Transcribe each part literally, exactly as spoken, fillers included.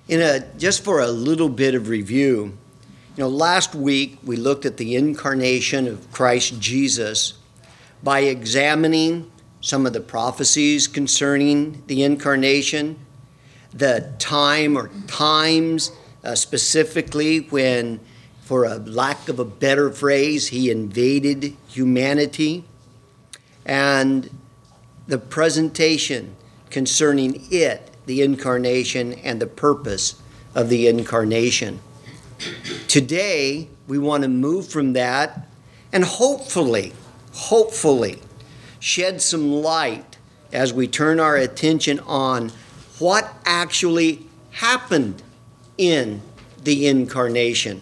In a just for a little bit of review, you know, last week we looked at the incarnation of Christ Jesus by examining some of the prophecies concerning the incarnation, the time or times uh, specifically when, for a lack of a better phrase, he invaded humanity, and the presentation concerning it, the incarnation, and the purpose of the incarnation. Today, we want to move from that and hopefully, hopefully, shed some light as we turn our attention on what actually happened in the incarnation.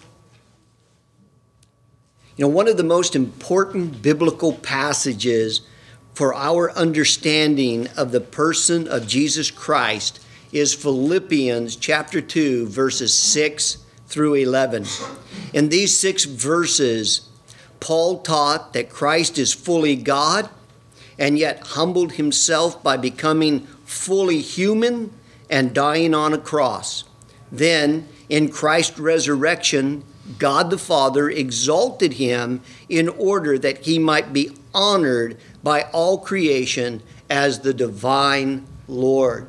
You know, one of the most important biblical passages for our understanding of the person of Jesus Christ is Philippians chapter two, verses six through eleven. In these six verses, Paul taught that Christ is fully God and yet humbled himself by becoming fully human and dying on a cross. Then, in Christ's resurrection, God the Father exalted him in order that he might be honored by all creation as the divine Lord.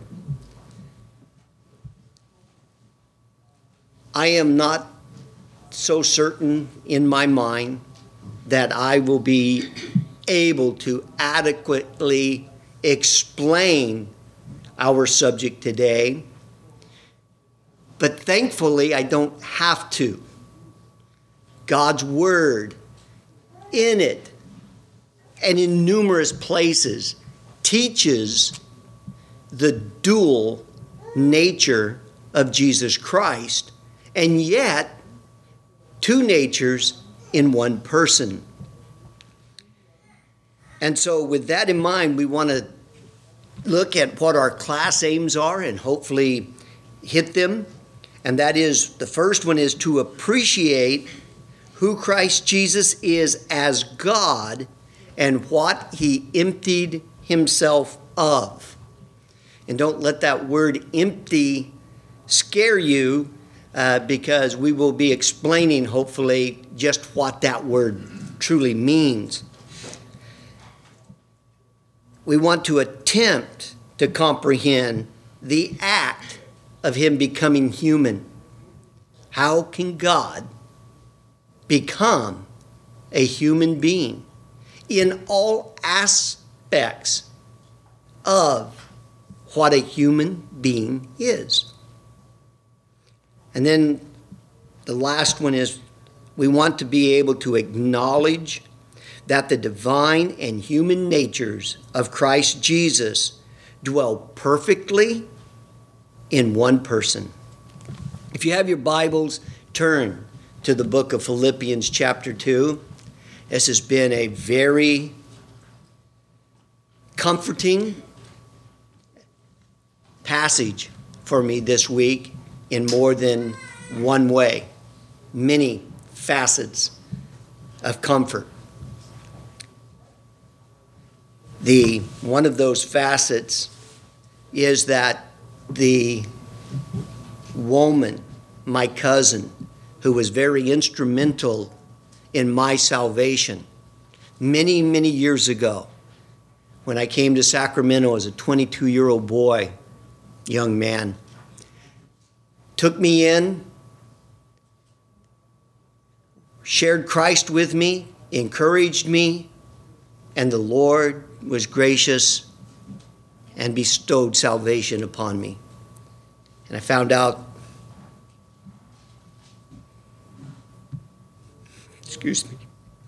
I am not so certain in my mind that I will be able to adequately explain our subject today, but thankfully I don't have to. God's Word, in it and in numerous places, teaches the dual nature of Jesus Christ, and yet two natures in one person. And so with that in mind, we want to look at what our class aims are and hopefully hit them. And that is, the first one is to appreciate who Christ Jesus is as God and what he emptied himself of. And don't let that word empty scare you, uh, because we will be explaining, hopefully, just what that word truly means. We want to attempt to comprehend the act of him becoming human. How can God become a human being in all aspects of what a human being is? And then the last one is we want to be able to acknowledge that the divine and human natures of Christ Jesus dwell perfectly in one person. If you have your Bibles, turn to the book of Philippians chapter two. This has been a very comforting passage for me this week in more than one way. Many facets of comfort. The one of those facets is that the woman, my cousin, who was very instrumental in my salvation many, many years ago when I came to Sacramento as a twenty-two-year-old boy, young man, took me in, shared Christ with me, encouraged me, and the Lord was gracious and bestowed salvation upon me. And I found out, excuse me,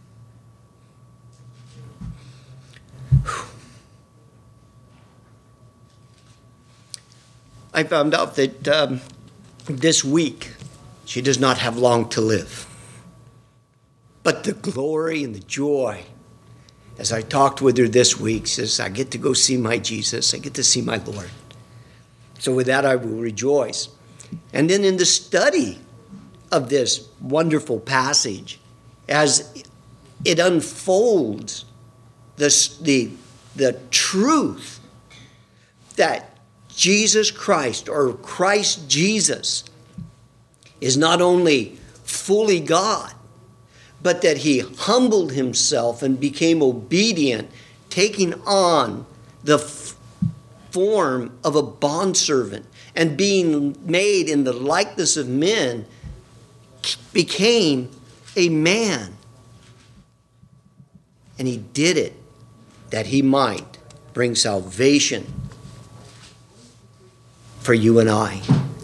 I found out that um, this week she does not have long to live. But the glory and the joy, as I talked with her this week, says, I get to go see my Jesus. I get to see my Lord. So with that, I will rejoice. And then in the study of this wonderful passage, as it unfolds the, the, the truth that Jesus Christ, or Christ Jesus, is not only fully God, but that he humbled himself and became obedient, taking on the f- form of a bondservant, and being made in the likeness of men, became a man. And he did it that he might bring salvation for you and I.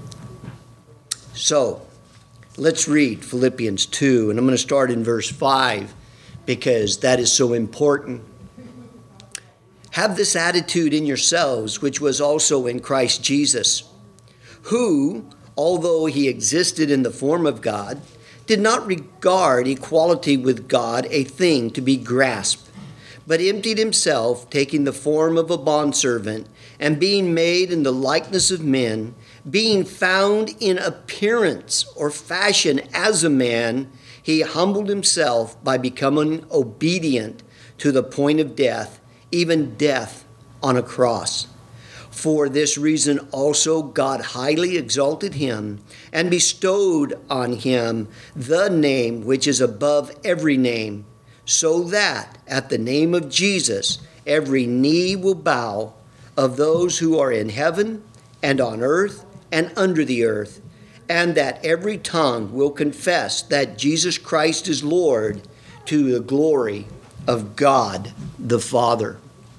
So, let's read Philippians two, and I'm going to start in verse five because that is so important. Have this attitude in yourselves, which was also in Christ Jesus, who, although he existed in the form of God, did not regard equality with God a thing to be grasped, but emptied himself, taking the form of a bondservant, and being made in the likeness of men, being found in appearance or fashion as a man, he humbled himself by becoming obedient to the point of death, even death on a cross. For this reason also God highly exalted him and bestowed on him the name which is above every name, so that at the name of Jesus every knee will bow, of those who are in heaven and on earth and under the earth, and that every tongue will confess that Jesus Christ is Lord, to the glory of God the Father.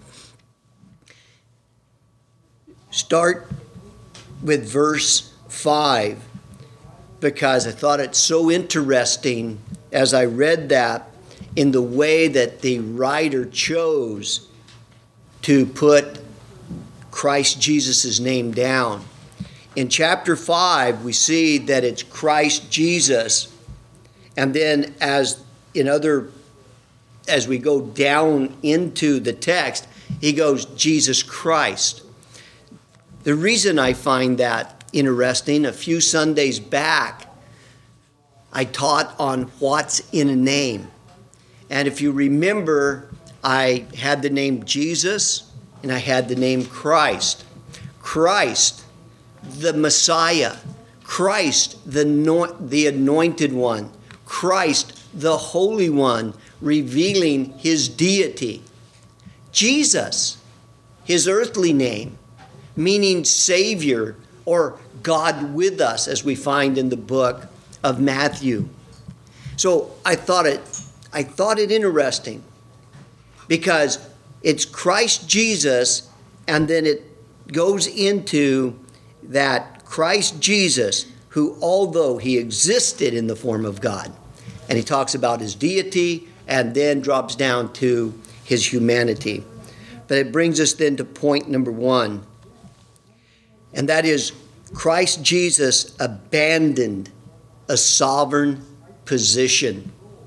Start with verse five, because I thought it so interesting as I read that, in the way that the writer chose to put Christ Jesus' name down. In chapter five, we see that it's Christ Jesus, and then as in other, as we go down into the text, he goes Jesus Christ. The reason I find that interesting, a few Sundays back, I taught on what's in a name. And if you remember, I had the name Jesus and I had the name Christ. Christ, the Messiah. Christ, the, no- the anointed one. Christ, the Holy One, revealing his deity. Jesus, his earthly name, meaning Savior or God with us, as we find in the book of Matthew. So I thought it, I thought it interesting because it's Christ Jesus, and then it goes into that Christ Jesus, who although he existed in the form of God, and he talks about his deity and then drops down to his humanity. But it brings us then to point number one. And that is, Christ Jesus abandoned a sovereign position.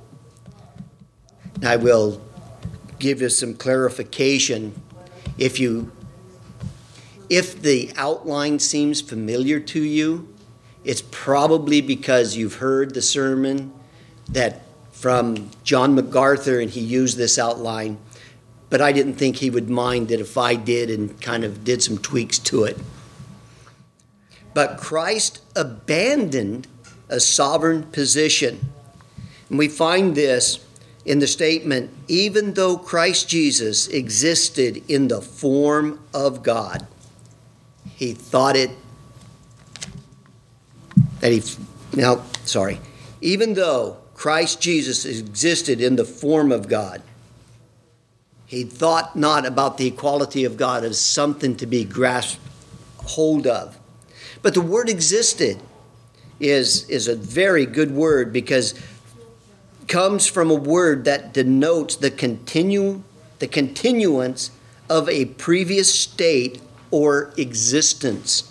I will give you some clarification. If you, if the outline seems familiar to you, it's probably because you've heard the sermon that from John MacArthur, and he used this outline. But I didn't think he would mind it if I did and kind of did some tweaks to it. But Christ abandoned a sovereign position. And we find this in the statement, even though Christ Jesus existed in the form of God, he thought it, that he, no, sorry. Even though Christ Jesus existed in the form of God, he thought not about the equality of God as something to be grasped hold of. But the word existed is, is a very good word, because it comes from a word that denotes the continue, the continuance of a previous state or existence.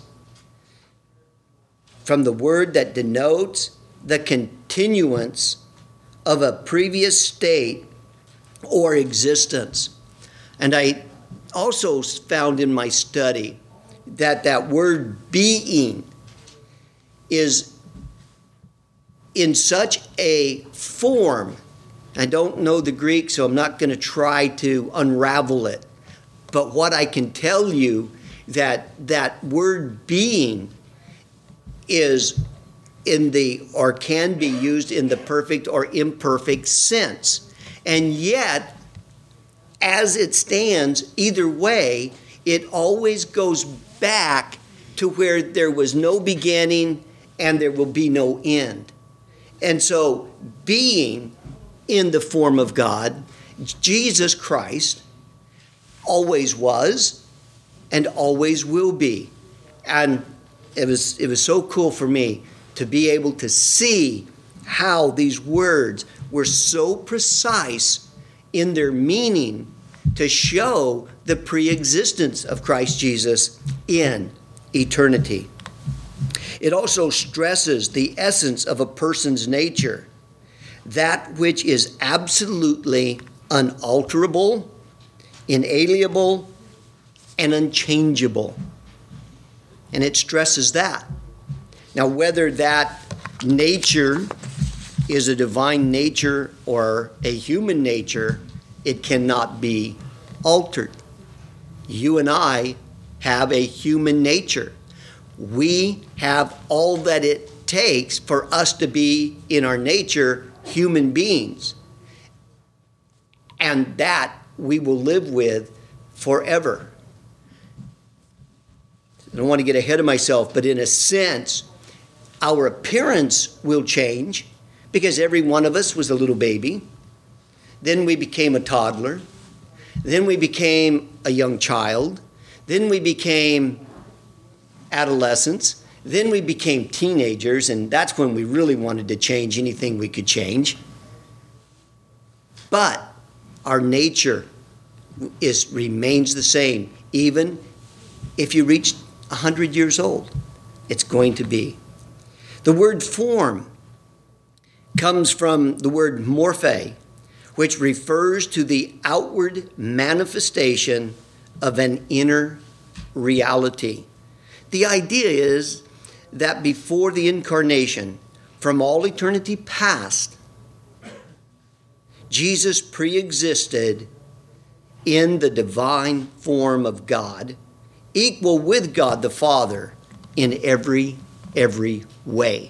From the word that denotes the continuance of a previous state or existence. And I also found in my study that that word being is in such a form. I don't know the Greek, so I'm not going to try to unravel it. But what I can tell you that that word being is in the, or can be used in the perfect or imperfect sense. And yet, as it stands, either way, it always goes back to where there was no beginning and there will be no end. And so, being in the form of God, Jesus Christ always was and always will be. And it was it was so cool for me to be able to see how these words were so precise in their meaning to show the pre-existence of Christ Jesus in eternity. It also stresses the essence of a person's nature, that which is absolutely unalterable, inalienable, and unchangeable. And it stresses that. Now, whether that nature is a divine nature or a human nature, it cannot be altered. You and I have a human nature. We have all that it takes for us to be, in our nature, human beings. And that we will live with forever. I don't want to get ahead of myself, but in a sense, our appearance will change because every one of us was a little baby. Then we became a toddler. Then we became a young child. Then we became adolescents. Then we became teenagers, and that's when we really wanted to change anything we could change. But our nature is remains the same, even if you reach one hundred years old. It's going to be. The word form comes from the word morphe, which refers to the outward manifestation of an inner reality. The idea is that before the incarnation, from all eternity past, Jesus pre-existed in the divine form of God, equal with God the Father in every, every way.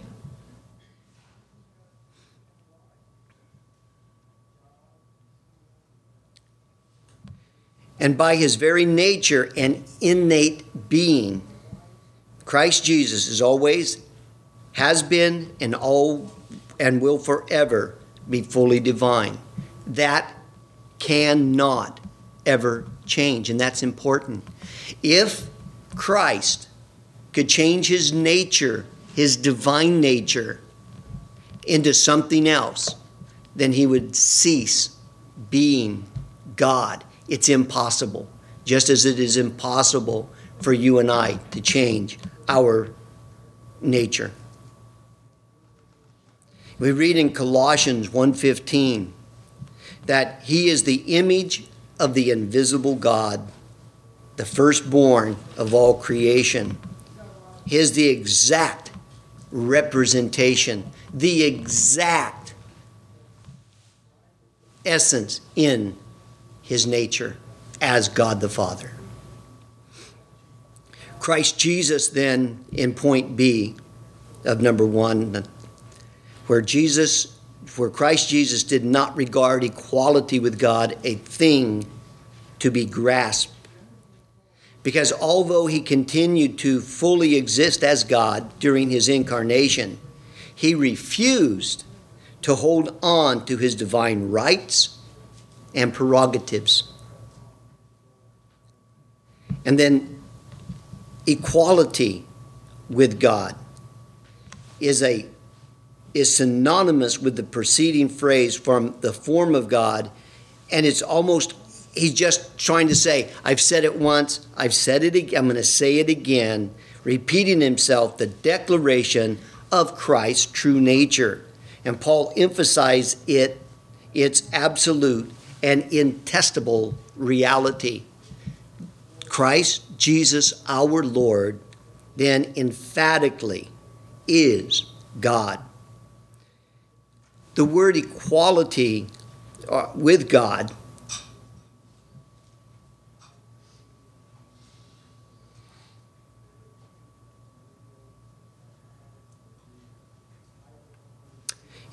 And by his very nature and innate being, Christ Jesus is always, has been, and all, and will forever be fully divine. That cannot ever change, and that's important. If Christ could change his nature, his divine nature, into something else, then he would cease being God. It's impossible, just as it is impossible for you and I to change our nature. We read in Colossians one fifteen that he is the image of the invisible God, the firstborn of all creation. He is the exact representation, the exact essence in his nature as God the Father. Christ Jesus then, in point B of number one, where Jesus, where Christ Jesus did not regard equality with God a thing to be grasped. Because although he continued to fully exist as God during his incarnation, he refused to hold on to his divine rights and prerogatives. And then equality with God is a is synonymous with the preceding phrase from the form of God, and it's almost, he's just trying to say, I've said it once, I've said it again, I'm going to say it again, repeating himself, the declaration of Christ's true nature. And Paul emphasized it, its absolute and intestable reality. Christ Jesus our Lord then emphatically is God. The word equality with God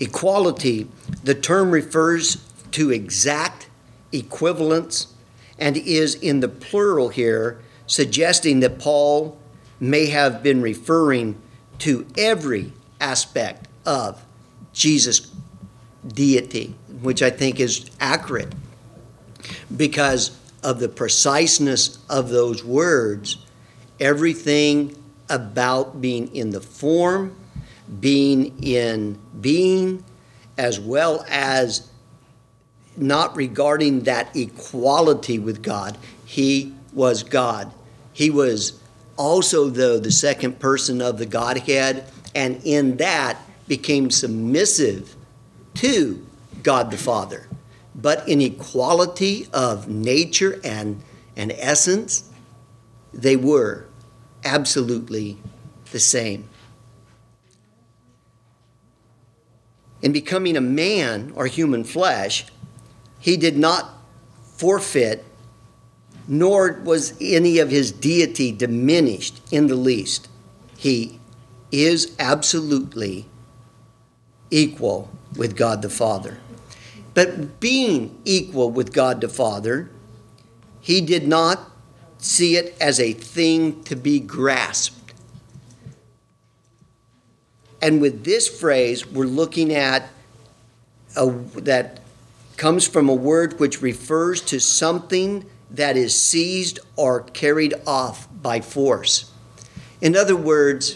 Equality, the term refers to exact equivalence and is in the plural here, suggesting that Paul may have been referring to every aspect of Jesus' deity, which I think is accurate because of the preciseness of those words. Everything about being in the form, being in being, as well as not regarding that equality with God. He was God. He was also, though, the second person of the Godhead, and in that became submissive to God the Father. But in equality of nature and, and essence, they were absolutely the same. In becoming a man or human flesh, he did not forfeit, nor was any of his deity diminished in the least. He is absolutely equal with God the Father. But being equal with God the Father, he did not see it as a thing to be grasped. And with this phrase, we're looking at a, that comes from a word which refers to something that is seized or carried off by force. In other words,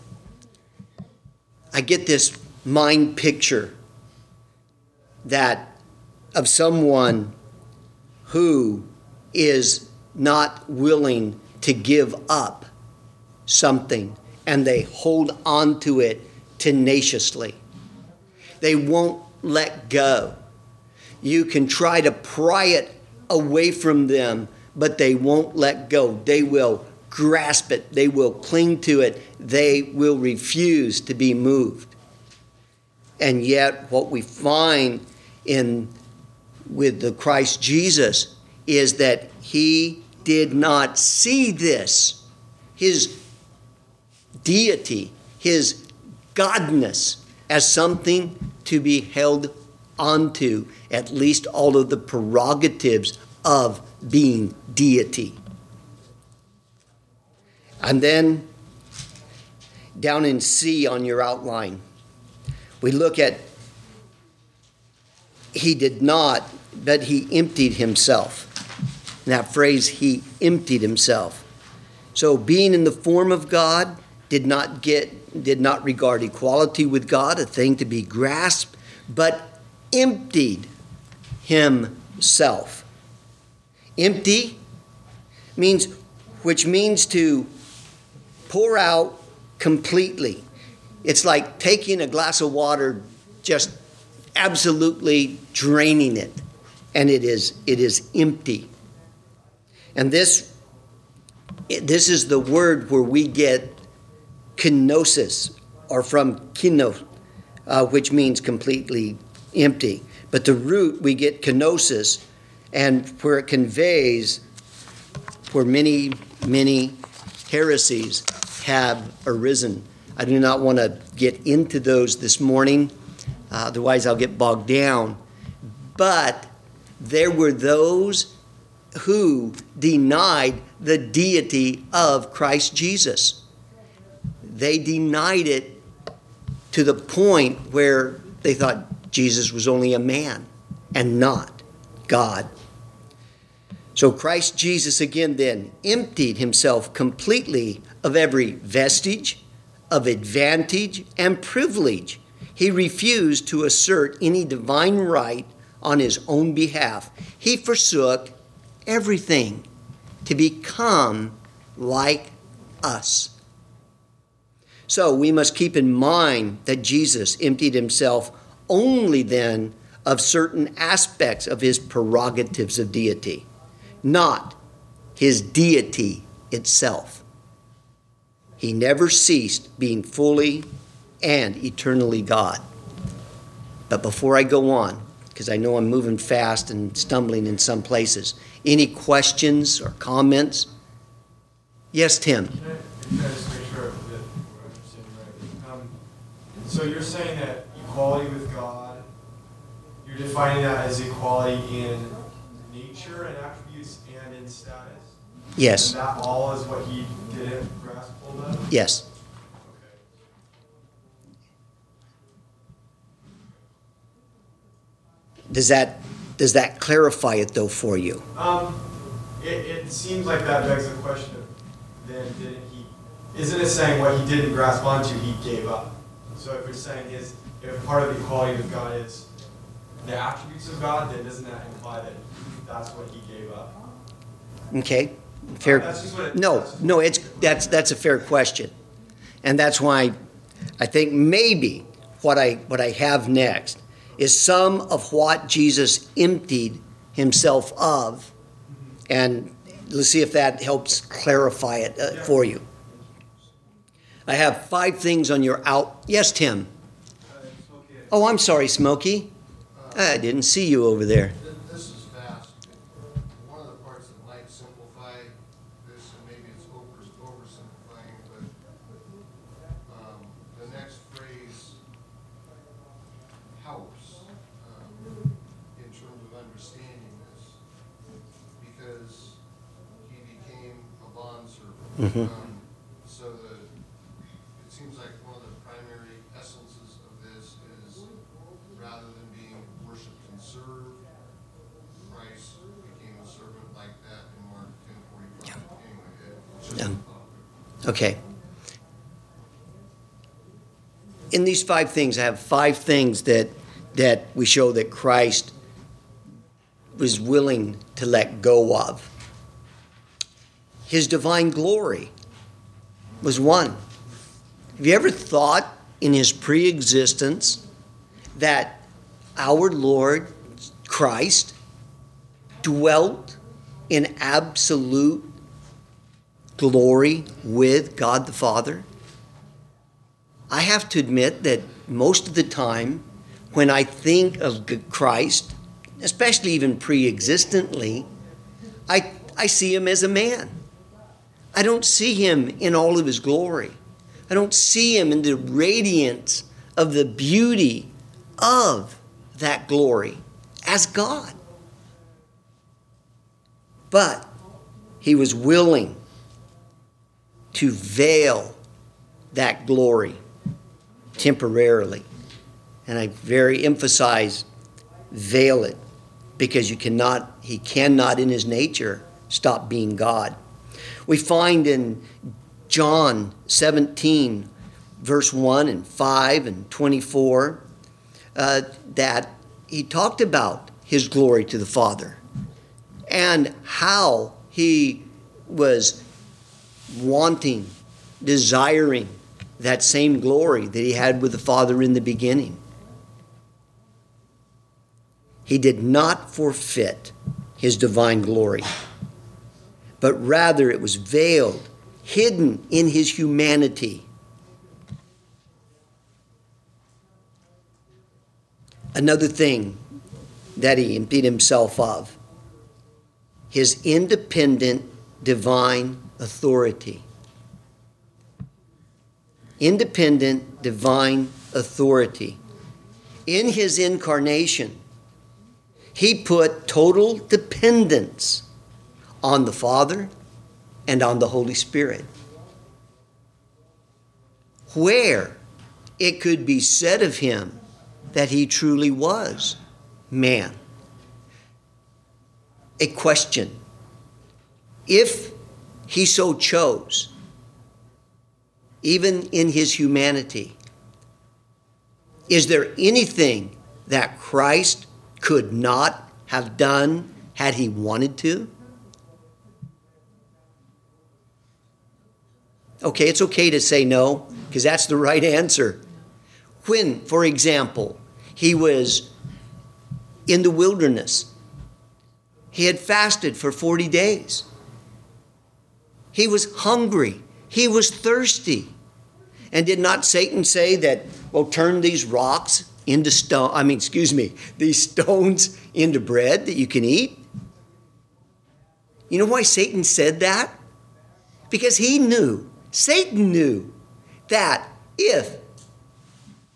I get this mind picture that of someone who is not willing to give up something, and they hold on to it tenaciously. They won't let go. You can try to pry it away from them, but they won't let go. They will grasp it. They will cling to it. They will refuse to be moved. And yet what we find in with the Christ Jesus is that he did not see this, his deity, his godness, as something to be held onto, at least all of the prerogatives of being deity. And then down in C on your outline, we look at he did not, but he emptied himself. And that phrase, he emptied himself. So being in the form of God, did not get, did not regard equality with God a thing to be grasped, but emptied himself. Empty means, which means to pour out completely. It's like taking a glass of water, just absolutely draining it, and it is it is empty. And this this is the word where we get kenosis, or from keno, uh, which means completely empty. But the root, we get kenosis, and where it conveys, where many, many heresies have arisen. I do not want to get into those this morning, uh, otherwise I'll get bogged down. But there were those who denied the deity of Christ Jesus. They denied it to the point where they thought Jesus was only a man and not God. So Christ Jesus again then emptied himself completely of every vestige of advantage and privilege. He refused to assert any divine right on his own behalf. He forsook everything to become like us. So we must keep in mind that Jesus emptied himself only then of certain aspects of his prerogatives of deity, not his deity itself. He never ceased being fully and eternally God. But before I go on, because I know I'm moving fast and stumbling in some places, any questions or comments? Yes, Tim. Can I, can I just make sure that we're understanding right? Um, So you're saying that equality with God, you're defining that as equality in nature and attributes and in status? Yes. And that all is what he didn't grasp hold of? Yes. Okay. Does that does that clarify it though for you? Um, it, it seems like that begs the question of then didn't he, isn't it saying what he didn't grasp onto, he gave up? So if it's saying is, if part of the equality with God is the attributes of God, then doesn't that imply that that's what he gave up? Okay. Fair. Uh, that's just what it, No, that's no, it's that's that's a fair question. And that's why I think maybe what I what I have next is some of what Jesus emptied himself of, and let's see if that helps clarify it uh, Yeah. for you. I have five things on your out. Yes, Tim. Oh, I'm sorry, Smokey. I didn't see you over there. Th- This is fast. One of the parts that might simplify this, and maybe it's over oversimplifying, but um, the next phrase helps um, in terms of understanding this, because he became a bondservant. Mhm. Um, so the it seems like one of the primary essences of this is, rather than being worshipped and served, Christ became a servant like that in Mark ten forty-five. Anyway, it's just a Yeah. thought. Okay. In these five things, I have five things that that we show that Christ was willing to let go of. His divine glory was one. Have you ever thought in his pre-existence that our Lord Christ dwelt in absolute glory with God the Father? I have to admit that most of the time when I think of G- Christ, especially even pre-existently, I, I see him as a man. I don't see him in all of his glory. I don't see him in the radiance of the beauty of that glory as God. But he was willing to veil that glory temporarily. And I very emphasize veil it, because you cannot, he cannot in his nature stop being God. We find in John seventeen, verse one and five and twenty-four, uh, that he talked about his glory to the Father and how he was wanting, desiring that same glory that he had with the Father in the beginning. He did not forfeit his divine glory, but rather it was veiled, hidden in his humanity. Another thing that he emptied himself of, his independent divine authority. Independent divine authority. In his incarnation, he put total dependence on the Father and on the Holy Spirit, where it could be said of him that he truly was man. A question: if he so chose, even in his humanity, is there anything that Christ could not have done had he wanted to? Okay, it's okay to say no, because that's the right answer. When, for example, he was in the wilderness, he had fasted for forty days. He was hungry. He was thirsty. And did not Satan say that, well, turn these rocks into stone, I mean, excuse me, these stones into bread that you can eat? You know why Satan said that? Because he knew, Satan knew, that if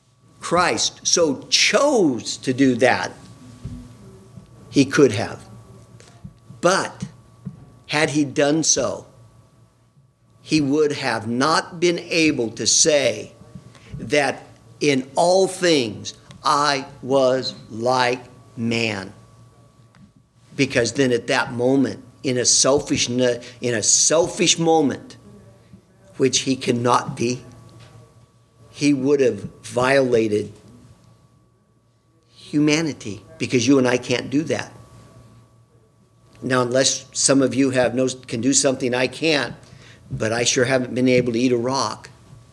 Christ so chose to do that, he could have. But had he done so, he would have not been able to say that in all things I was like man. Because then at that moment, in a selfish, in a selfish moment, which he cannot be, he would have violated humanity, because you and I can't do that. Now, unless some of you have knows can do something I can't, but I sure haven't been able to eat a rock.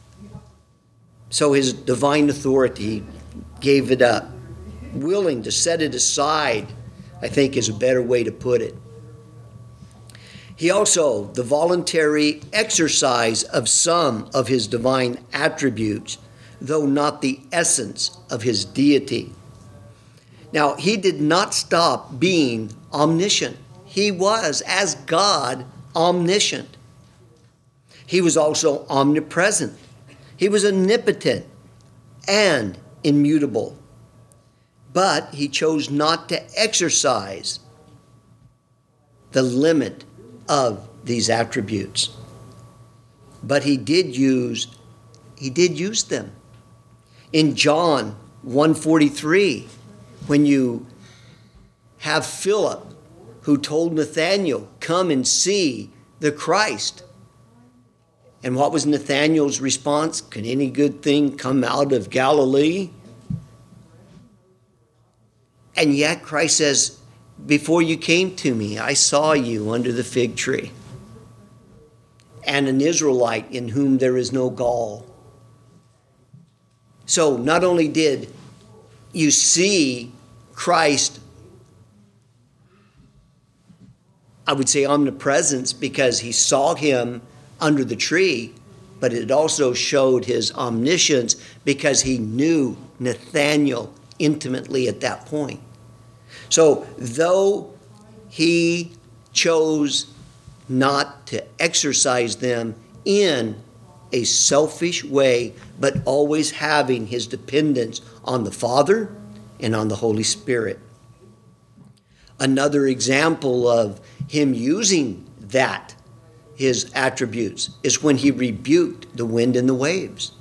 So his divine authority gave it up, willing to set it aside, I think is a better way to put it. He also, the voluntary exercise of some of his divine attributes, though not the essence of his deity. Now, he did not stop being omniscient. He was, as God, omniscient. He was also omnipresent. He was omnipotent and immutable. But he chose not to exercise the limit of these attributes. But he did use, he did use them. In John one forty-three, when you have Philip who told Nathanael, come and see the Christ. And what was Nathanael's response? Can any good thing come out of Galilee? And yet Christ says, before you came to me, I saw you under the fig tree. And an Israelite in whom there is no gall. So not only did you see Christ, I would say omnipresence, because he saw him under the tree, but it also showed his omniscience because he knew Nathanael intimately at that point. So though he chose not to exercise them in a selfish way, but always having his dependence on the Father and on the Holy Spirit. Another example of him using that, his attributes, is when he rebuked the wind and the waves.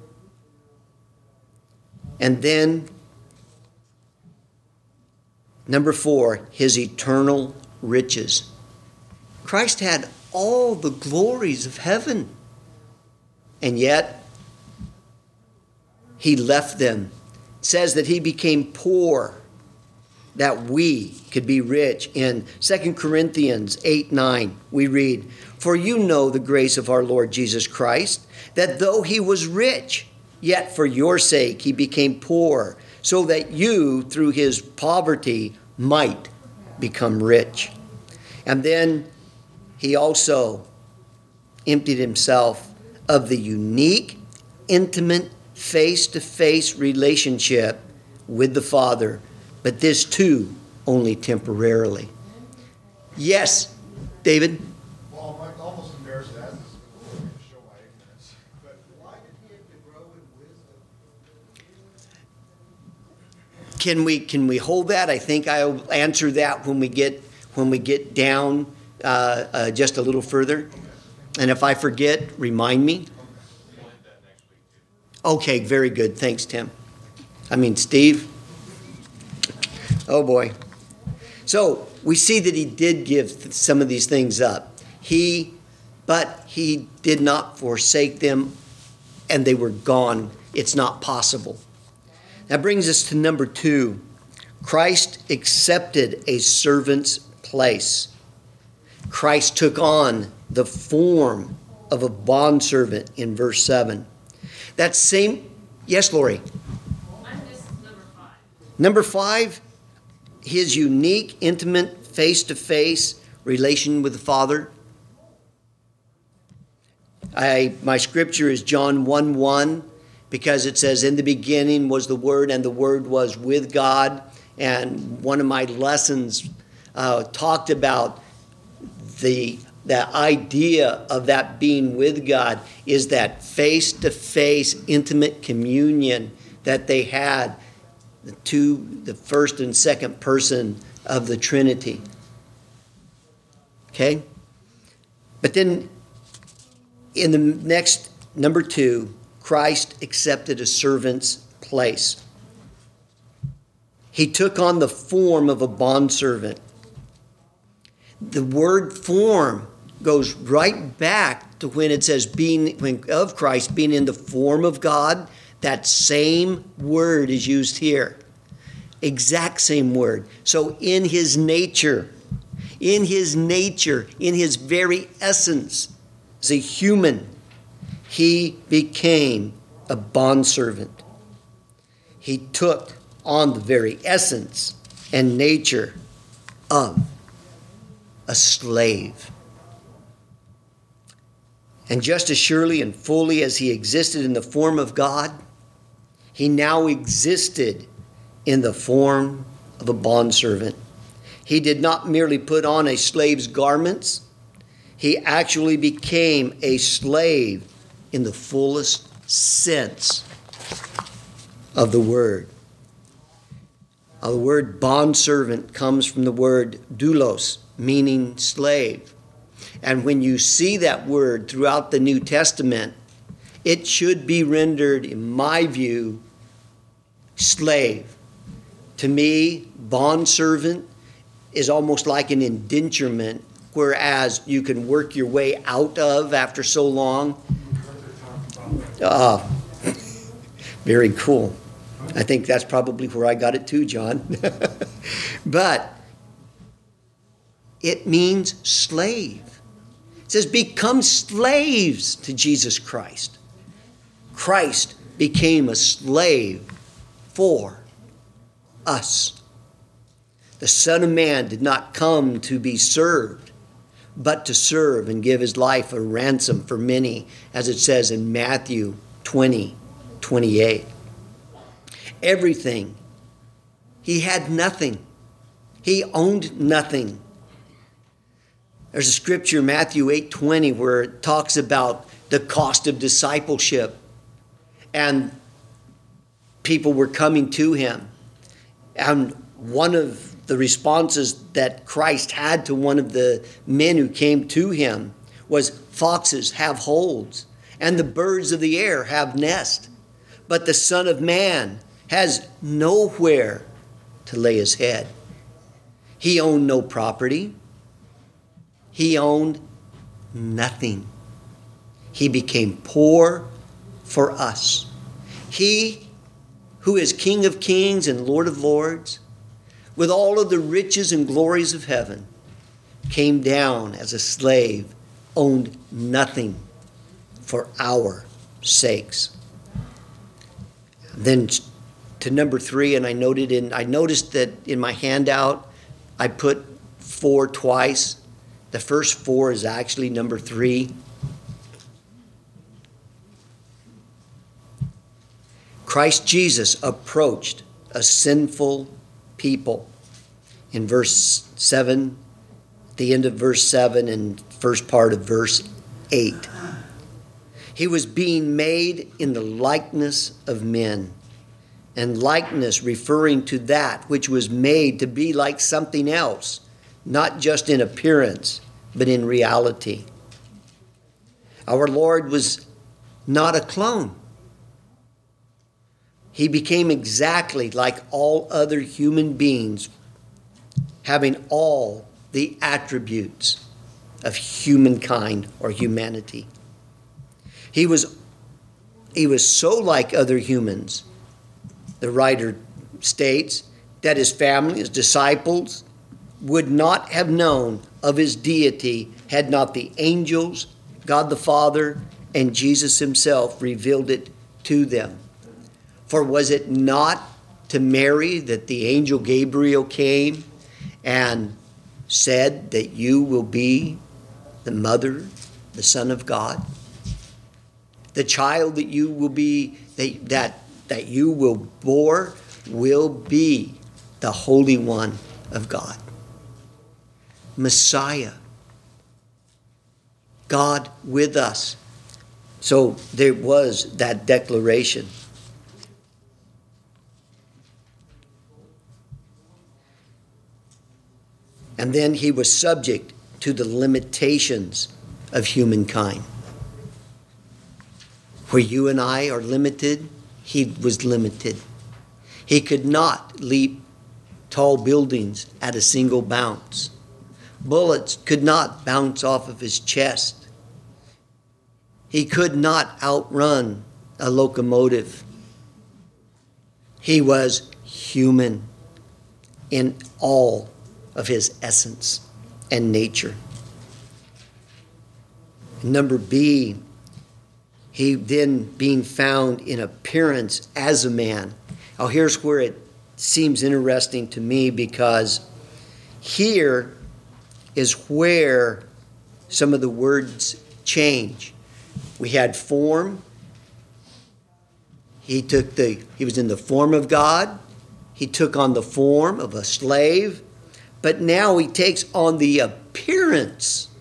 And then, number four, his eternal riches. Christ had all the glories of heaven, and yet he left them. It says that he became poor that we could be rich. In Second Corinthians eight nine, we read, for you know the grace of our Lord Jesus Christ, that though he was rich, yet for your sake he became poor, so that you through his poverty might become rich. And then he also emptied himself of the unique, intimate, face-to-face relationship with the Father, but this too only temporarily. Yes, David? Well, I'm almost embarrassed to ask this, because I'm going to show my ignorance. But why did he have to grow in wisdom? Can we can we hold that? I think I'll answer that when we get when we get down uh, uh, just a little further. And if I forget, remind me. Okay, very good. Thanks, Tim. I mean, Steve. Oh, boy. So we see that he did give some of these things up. He, but he did not forsake them, and they were gone. It's not possible. That brings us to number two. Christ accepted a servant's place. Christ took on the form of a bondservant in verse seven. That same, yes, Lori? I missed number five. Number five, his unique, intimate, face-to-face relation with the Father. I my scripture is John one one, because it says, in the beginning was the Word, and the Word was with God. And one of my lessons uh, talked about the the idea of that being with God is that face-to-face intimate communion that they had the two, the first and second person of the Trinity. Okay? But then in the next, number two, Christ accepted a servant's place. He took on the form of a bondservant. The word form goes right back to when it says being when of Christ being in the form of God. That same word is used here. Exact same word. So in his nature, in his nature, in his very essence, as a human, he became a bondservant. He took on the very essence and nature of a slave. And just as surely and fully as he existed in the form of God, he now existed in the form of a bondservant. He did not merely put on a slave's garments. He actually became a slave in the fullest sense of the word. The word bondservant comes from the word doulos, meaning slave. And when you see that word throughout the New Testament, it should be rendered, in my view, slave. To me, bondservant is almost like an indenturement, whereas you can work your way out of after so long. Ah, very cool. I think that's probably where I got it too, John. But it means slave. It says, become slaves to Jesus Christ. Christ became a slave for us. The Son of Man did not come to be served, but to serve and give his life a ransom for many, as it says in Matthew twenty, twenty-eight. Everything. He had nothing. He owned nothing. There's a scripture, Matthew eight twenty, where it talks about the cost of discipleship. And people were coming to him. And one of the responses that Christ had to one of the men who came to him was, foxes have holes, and the birds of the air have nests, but the Son of Man has nowhere to lay his head. He owned no property. He owned nothing. He became poor for us. He, who is King of kings and Lord of lords, with all of the riches and glories of heaven, came down as a slave, owned nothing for our sakes. Then to number three, and I noted in I noticed that in my handout I put four twice. The first four is actually number three. Christ Jesus approached a sinful people. In verse seven, the end of verse seven and first part of verse eight. He was being made in the likeness of men. And likeness referring to that which was made to be like something else, not just in appearance, but in reality. Our Lord was not a clone. He became exactly like all other human beings, having all the attributes of humankind or humanity. He was, he was so like other humans, the writer states, that his family, his disciples, would not have known of his deity had not the angels, God the Father, and Jesus himself revealed it to them. For was it not to Mary that the angel Gabriel came and said that you will be the mother, the Son of God? The child that you will be, that, that, that you will bore will be the Holy One of God. Messiah. God with us. So there was that declaration. And then he was subject to the limitations of humankind. Where you and I are limited, he was limited. He could not leap tall buildings at a single bounce. Bullets could not bounce off of his chest. He could not outrun a locomotive. He was human in all of his essence and nature. Number B, he then being found in appearance as a man. Now here's where it seems interesting to me, because here is where some of the words change. We had form. He took the he was in the form of God. He took on the form of a slave, but now he takes on the appearance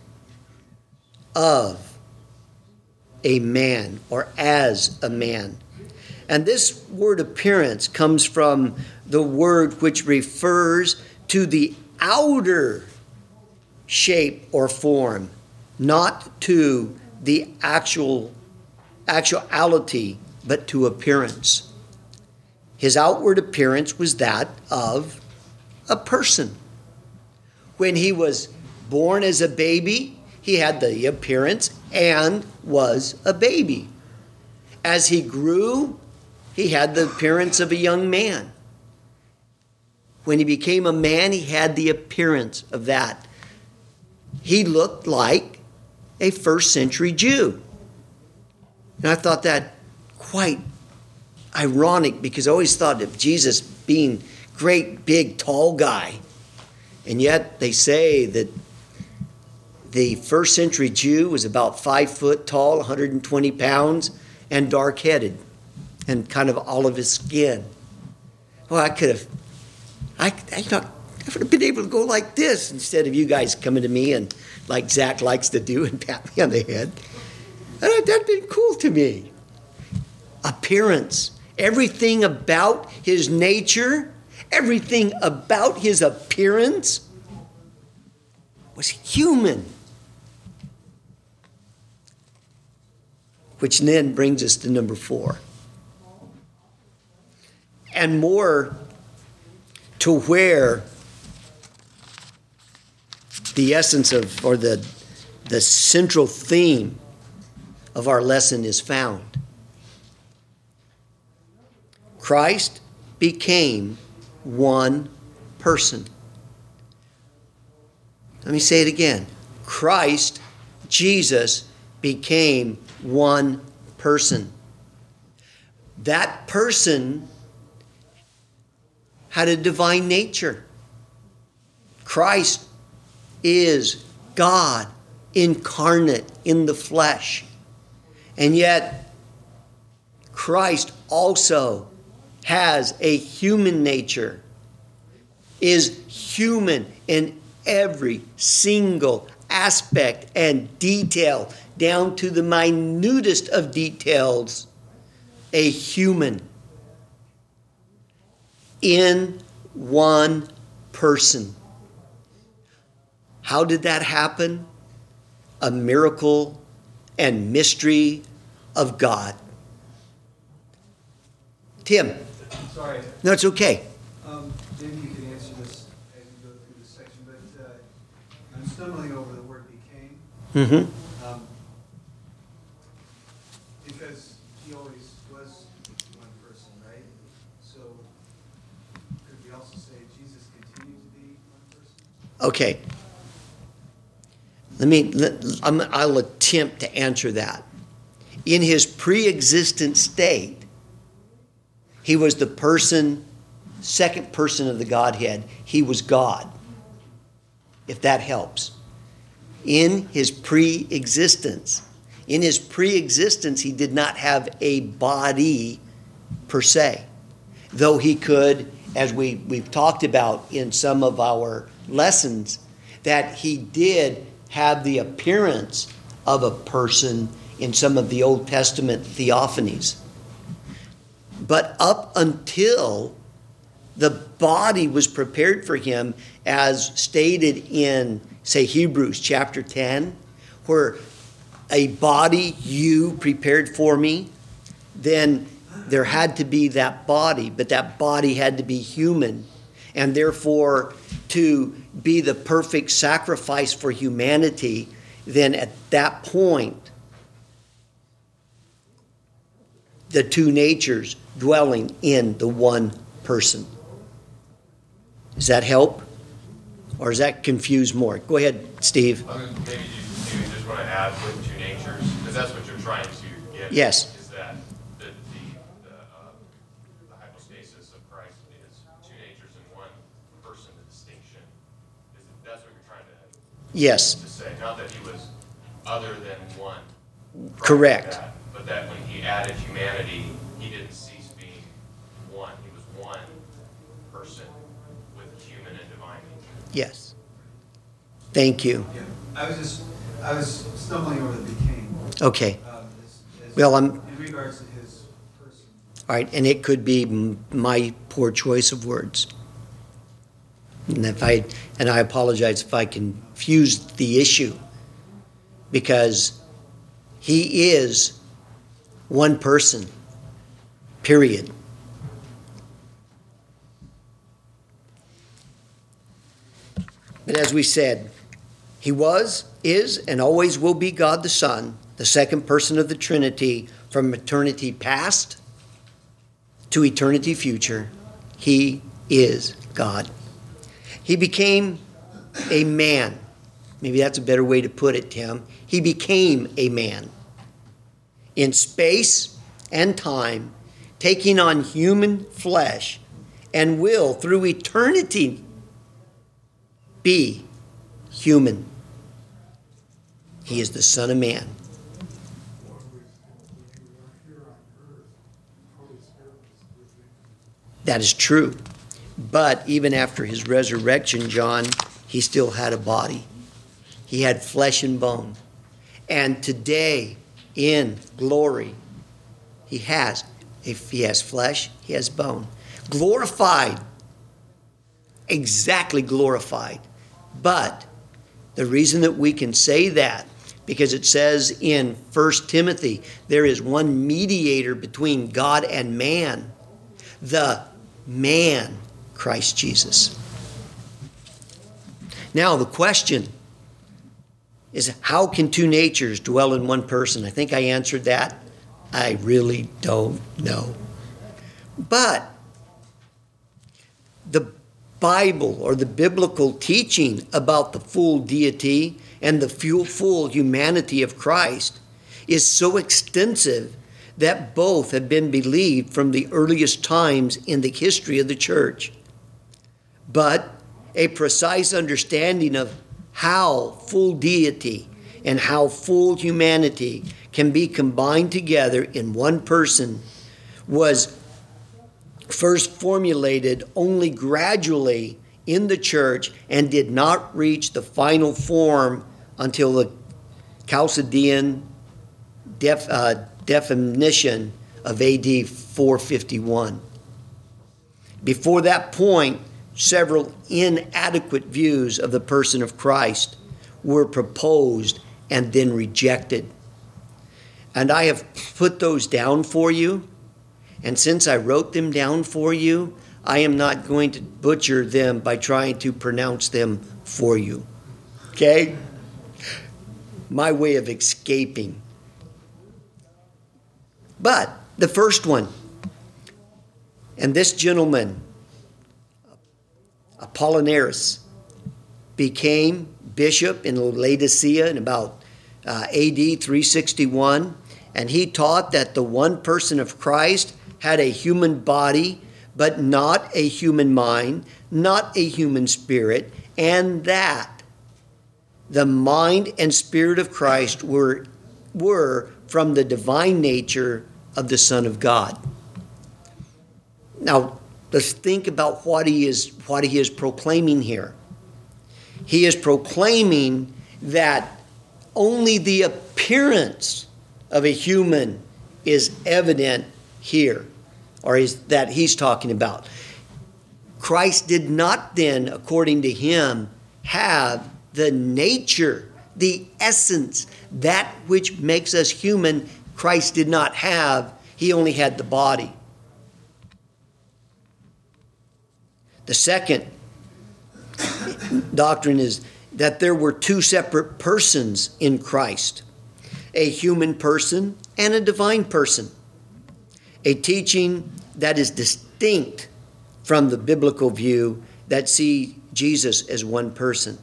of a man, or as a man. And this word appearance comes from the word which refers to the outer shape or form, not to the actual actuality, but to appearance. His outward appearance was that of a person. When he was born as a baby, he had the appearance and was a baby. As he grew, he had the appearance of a young man. When he became a man, he had the appearance of that. He looked like a first century Jew. And I thought that quite ironic, because I always thought of Jesus being great, big, tall guy. And yet they say that the first century Jew was about five foot tall, one hundred twenty pounds, and dark-headed, and kind of olive his skin. Well, I could have, I, I, not, I would have been able to go like this instead of you guys coming to me and like Zach likes to do and pat me on the head. And that'd been cool to me. Appearance. Everything about his nature, everything about his appearance was human. Which then brings us to number four. And more to where the essence of, or the, the central theme of our lesson is found. Christ became one person. Let me say it again. Christ, Jesus, became one person. That person had a divine nature. Christ is God incarnate in the flesh. And yet, Christ also has a human nature, is human in every single aspect and detail, down to the minutest of details, a human in one person. How did that happen? A miracle and mystery of God. Tim. Sorry. No, it's okay. Um, maybe you can answer this as you go through this section, but uh, I'm stumbling over the word became. Mm-hmm. Um, because he always was one person, right? So could we also say Jesus continued to be one person? Okay. Let me, let, I'm, I'll attempt to answer that. In his pre-existent state, he was the person, second person of the Godhead. He was God, if that helps. In his pre-existence, in his pre-existence, he did not have a body per se, though he could, as we, we've talked about in some of our lessons, that he did have the appearance of a person in some of the Old Testament theophanies. But up until The body was prepared for him, as stated in, say, Hebrews chapter ten, where a body you prepared for me. Then there had to be that body, but that body had to be human. And therefore, to be the perfect sacrifice for humanity, then at that point, the two natures dwelling in the one person. Does that help? Or does that confuse more? Go ahead, Steve. I mean, maybe you, you just want to add with two natures, because that's what you're trying to get. Yes. Is that the, the, the, uh, the hypostasis of Christ is two natures in one person, the distinction. Is that's what you're trying to, Yes. to say. Not that he was other than one. prior to Correct. that, but that when he added humanity, he didn't cease being one. He was one person with human and divine nature. Yes. Thank you. Yeah, I was just, I was stumbling over the became. Okay. um, as- as- Well, I'm- In regards to his person. All right, and it could be m- my poor choice of words. And if I and I apologize if I confused the issue, because he is one person. Period. But as we said, he was, is, and always will be God the Son, the second person of the Trinity, from eternity past to eternity future. He is God. He became a man. Maybe that's a better way to put it, Tim. He became a man in space and time, taking on human flesh, and will, through eternity, be human. He is the Son of Man. That is true. But even after his resurrection, John, he still had a body. He had flesh and bone. And today, in glory, he has, if he has flesh, he has bone. Glorified. Exactly glorified. But the reason that we can say that, because it says in First Timothy, there is one mediator between God and man, the man, Christ Jesus. Now the question is, how can two natures dwell in one person? I think I answered that. I really don't know. But the Bible, or the biblical teaching about the full deity and the full humanity of Christ, is so extensive that both have been believed from the earliest times in the history of the church. But a precise understanding of how full deity and how full humanity can be combined together in one person was first formulated only gradually in the church and did not reach the final form until the Chalcedonian def, uh, definition of A D four fifty-one. Before that point, several inadequate views of the person of Christ were proposed and then rejected. And I have put those down for you. And since I wrote them down for you, I am not going to butcher them by trying to pronounce them for you. Okay? My way of escaping. But the first one, and this gentleman, Apollinaris, became bishop in Laodicea in about uh, A D three sixty-one, and he taught that the one person of Christ had a human body, but not a human mind, not a human spirit, and that the mind and spirit of Christ were, were from the divine nature of the Son of God. Now, let's think about what he is, what he is proclaiming here. He is proclaiming that only the appearance of a human is evident here, or is that he's talking about. Christ did not then, according to him, have the nature, the essence, that which makes us human. Christ did not have. He only had the body. The second doctrine is that there were two separate persons in Christ, a human person and a divine person, a teaching that is distinct from the biblical view that see Jesus as one person.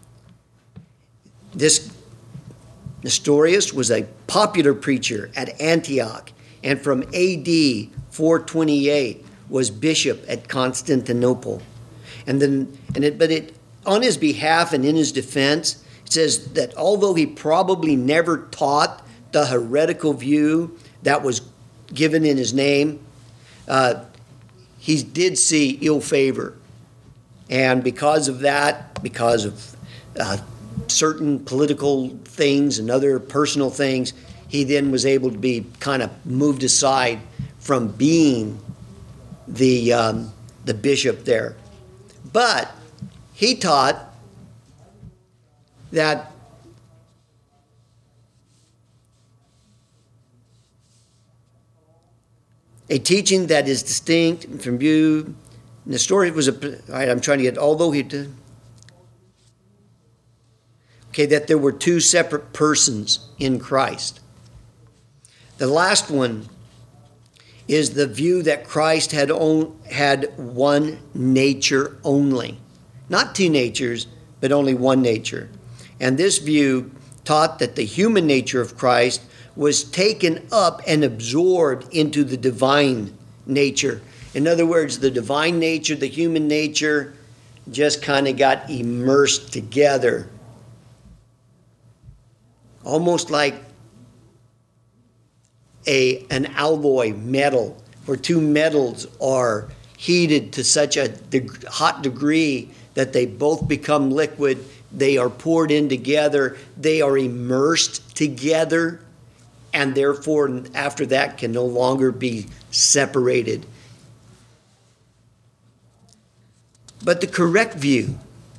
This Nestorius was a popular preacher at Antioch, and from A D four twenty-eight was bishop at Constantinople. And then, and it, but it, on his behalf and in his defense, it says that although he probably never taught the heretical view that was given in his name, uh, he did see ill favor. And because of that, because of uh, certain political things and other personal things, he then was able to be kind of moved aside from being the um, the bishop there. But he taught that a teaching that is distinct from view. Nestorius was a. All right, I'm trying to get. Although he did. Okay, that there were two separate persons in Christ. The last one is the view that Christ had on, had one nature only. Not two natures, but only one nature. And this view taught that the human nature of Christ was taken up and absorbed into the divine nature. In other words, the divine nature, the human nature, just kind of got immersed together. Almost like a, an alloy metal, where two metals are heated to such a de- hot degree that they both become liquid. They are poured in together. They are immersed together, and therefore after that can no longer be separated. But the correct view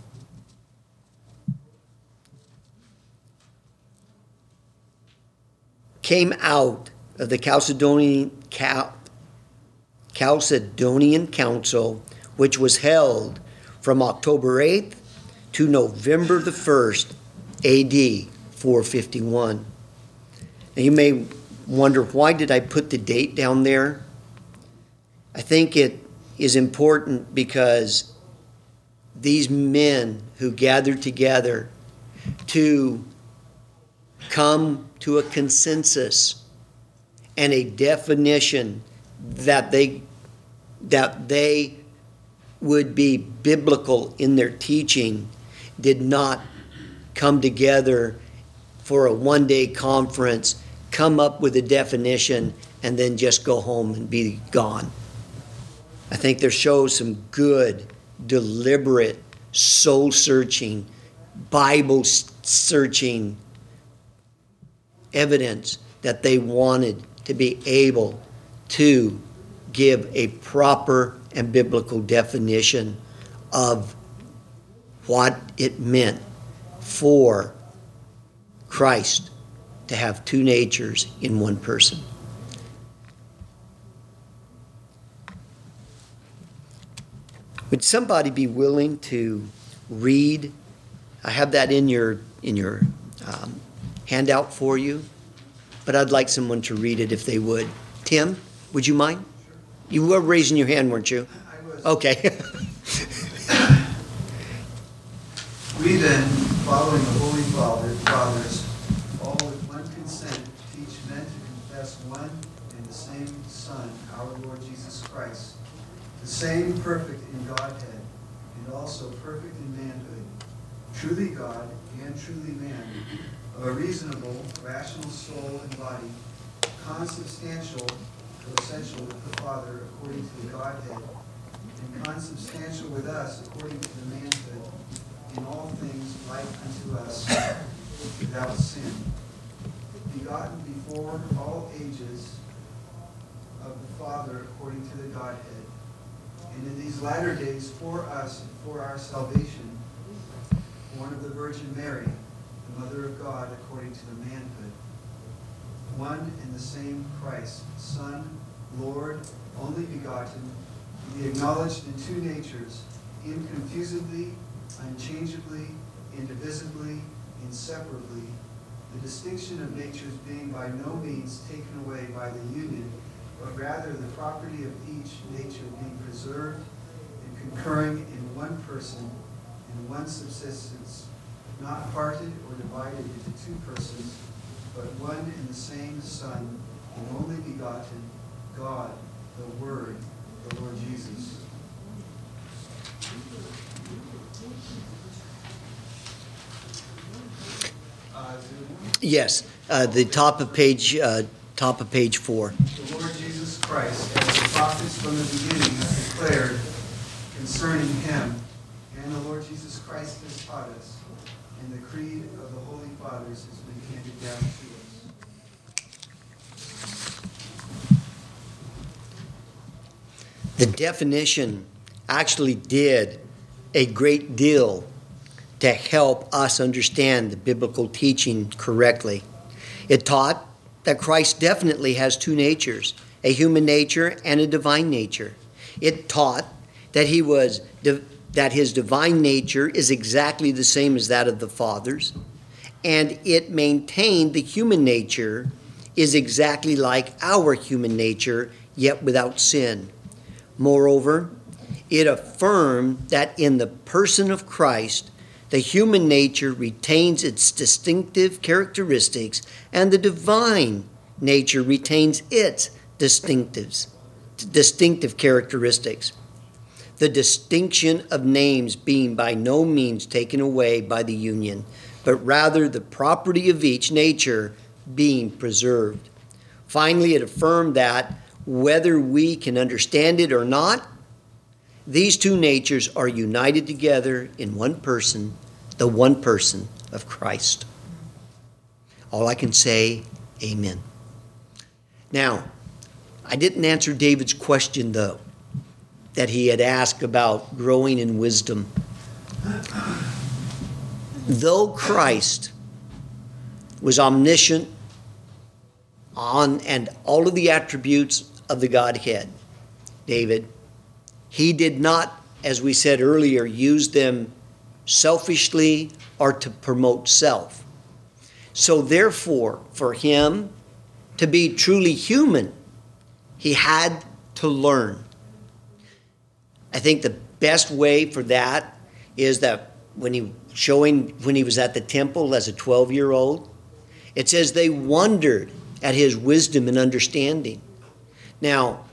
came out of the Chalcedonian, Cal, Chalcedonian Council, which was held from October eighth to November the first, A D four fifty-one. Now you may wonder, why did I put the date down there? I think it is important because these men who gathered together to come to a consensus and a definition that they that they would be biblical in their teaching did not come together for a one-day conference, come up with a definition, and then just go home and be gone. I think there shows some good, deliberate, soul-searching, Bible-searching evidence that they wanted to be able to give a proper and biblical definition of what it meant for Christ to have two natures in one person. Would somebody be willing to read? I have that in your in your um, handout for you, but I'd like someone to read it if they would. Tim, would you mind? You were raising your hand, weren't you? I was. Okay. We then, following the Holy Father, Fathers, all with one consent, teach men to confess one and the same Son, our Lord Jesus Christ, the same perfect in Godhead, and also perfect in manhood, truly God and truly man, of a reasonable, rational soul and body, consubstantial, essential with the Father according to the Godhead, and consubstantial with us according to the manhood, in all things like unto us, without sin, begotten before all ages of the Father according to the Godhead, and in these these latter days for us and for our salvation, born of the Virgin Mary, the Mother of God according to the manhood, one and the same Christ, Son, Lord, only begotten, to be acknowledged in two natures, inconfusedly, unchangeably, indivisibly, inseparably, the distinction of natures being by no means taken away by the union, but rather the property of each nature being preserved and concurring in one person and one subsistence, not parted or divided into two persons, but one and the same Son, the only begotten, God, the Word, the Lord Jesus. Uh, Yes, uh, the top of page, uh, top of page four. the Lord Jesus Christ, as the prophets from the beginning have declared concerning him, and the Lord Jesus Christ has taught us, and the creed of the Holy Fathers has been handed down to us. The definition actually did a great deal to help us understand the biblical teaching correctly. It taught that Christ definitely has two natures, a human nature and a divine nature. It taught that he was that his divine nature is exactly the same as that of the Father's, and it maintained the human nature is exactly like our human nature, yet without sin. Moreover, it affirmed that in the person of Christ, the human nature retains its distinctive characteristics, and the divine nature retains its distinctives, distinctive characteristics. The distinction of names being by no means taken away by the union, but rather the property of each nature being preserved. Finally, it affirmed that whether we can understand it or not, these two natures are united together in one person, the one person of Christ. All I can say, amen. Now, I didn't answer David's question, though, that he had asked about growing in wisdom. Though Christ was omniscient on and all of the attributes of the Godhead, David, he did not, as we said earlier, use them selfishly or to promote self. So therefore, for him to be truly human, he had to learn. I think the best way for that is that when he showing when he was at the temple as a twelve-year-old, it says they wondered at his wisdom and understanding. Now,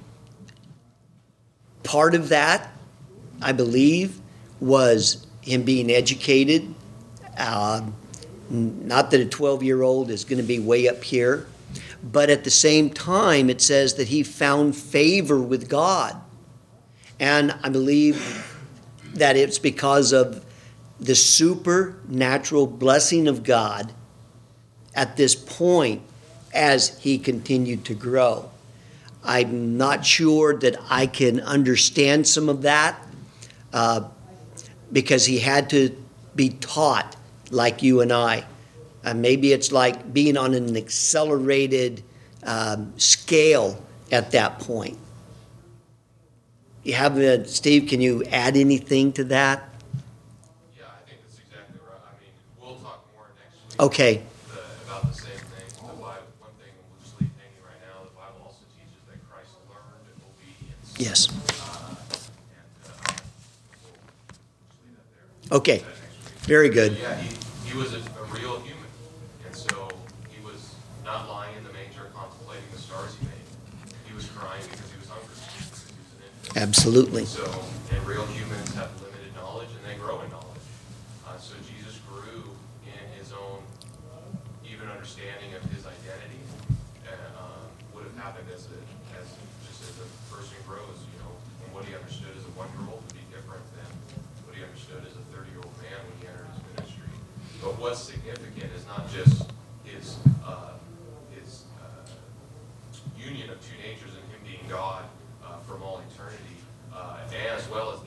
part of that, I believe, was him being educated. Uh, not that a twelve-year-old is going to be way up here, but at the same time, it says that he found favor with God. And I believe that it's because of the supernatural blessing of God at this point as he continued to grow. I'm not sure that I can understand some of that uh, because he had to be taught like you and I. Uh, maybe it's like being on an accelerated um, scale at that point. You have uh, Steve, can you add anything to that? Yeah, I think that's exactly right. I mean, we'll talk more next week. Okay. The, about the same thing. The Bible, one thing we'll just leave hanging right now, the Bible also teaches that Christ learned obedience. Yes. Uh, and uh, we'll just leave that there. Okay. Very good. Yeah, he, he was a, a real human. And so he was not lying in the manger contemplating the stars he made. He was crying because he was hungry, because he was an infant. Absolutely. So, and real humans have limited knowledge and they grow in knowledge. Uh, so Jesus grew in his own even understanding of his identity. And uh, would have happened as a, as just as a person grows, you know, and what he understood as a one-year-old would be different than what he understood as a thirty-year-old man when he entered his ministry. But what's significant is not just his uh, his uh, union of two natures and him being God uh, from all eternity, uh, as well as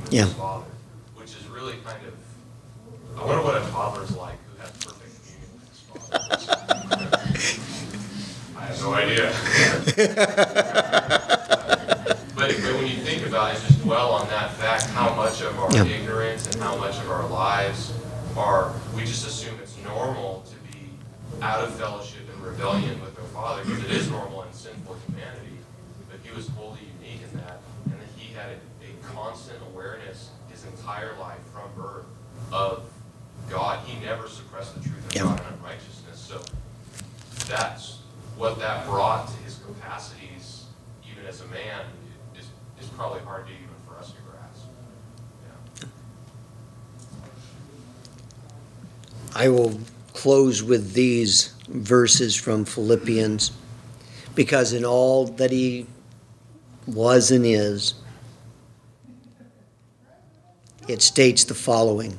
with Yeah. his father, which is really kind of, I wonder what a toddler's like who has perfect communion with his father. I have no idea. But, but when you think about it, just dwell on that fact, how much of our Yeah. ignorance and how much of our lives are, we just assume it's normal to be out of fellowship and rebellion with our Father, because it is normal in sinful humanity, but he was wholly unique in that, and that he had a, a constant awareness his entire life from birth of God. He never suppressed the truth of Yeah. God and unrighteousness. So that's what that brought to his capacities, even as a man, is, is probably hard to even for us to grasp. Yeah. I will close with these verses from Philippians, because in all that he was and is, it states the following.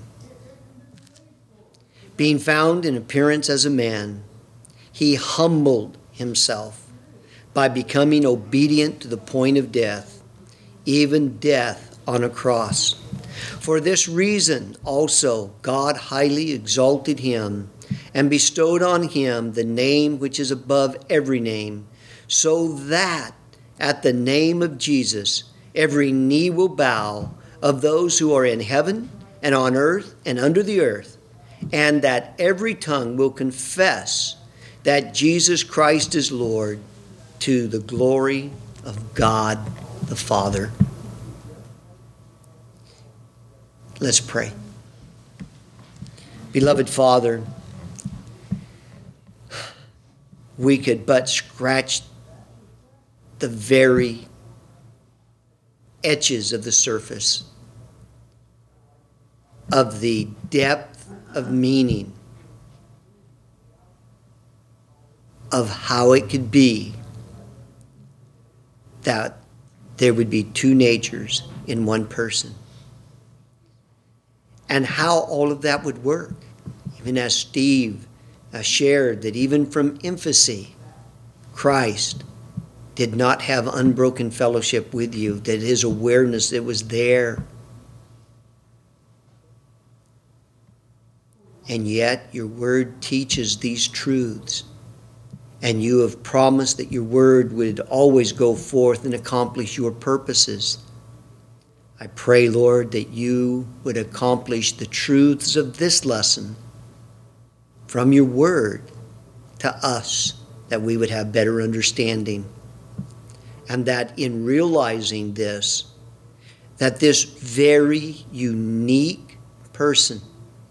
Being found in appearance as a man, he humbled himself by becoming obedient to the point of death, even death on a cross. For this reason also God highly exalted him and bestowed on him the name which is above every name, so that at the name of Jesus every knee will bow, of those who are in heaven and on earth and under the earth, and that every tongue will confess that Jesus Christ is Lord, to the glory of God the Father. Let's pray. Beloved Father, we could but scratch the very edges of the surface of the depth of meaning of how it could be that there would be two natures in one person, and how all of that would work. Even as Steve uh, shared, that even from infancy, Christ did not have unbroken fellowship with you, that his awareness, it was there. And yet your word teaches these truths. And you have promised that your word would always go forth and accomplish your purposes. I pray, Lord, that you would accomplish the truths of this lesson from your word to us, that we would have better understanding. And that in realizing this, that this very unique person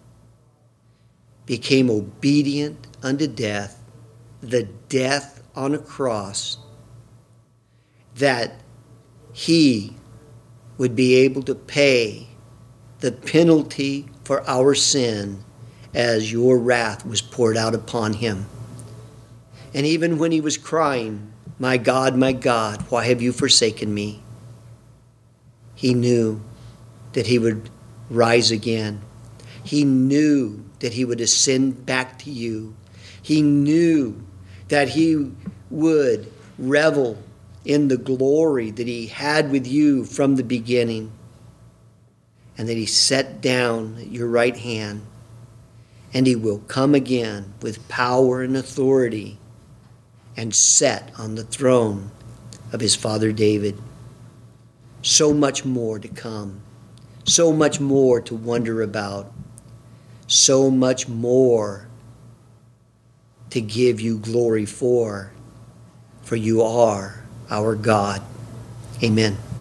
became obedient unto death, the death on a cross, that he would be able to pay the penalty for our sin as your wrath was poured out upon him. And even when he was crying, "My God, my God, why have you forsaken me?" he knew that he would rise again. He knew that he would ascend back to you. He knew that he would revel in the glory that he had with you from the beginning, and that he sat down at your right hand, and he will come again with power and authority and set on the throne of his father David. So much more to come, so much more to wonder about, so much more to give you glory for, for you are our God. Amen.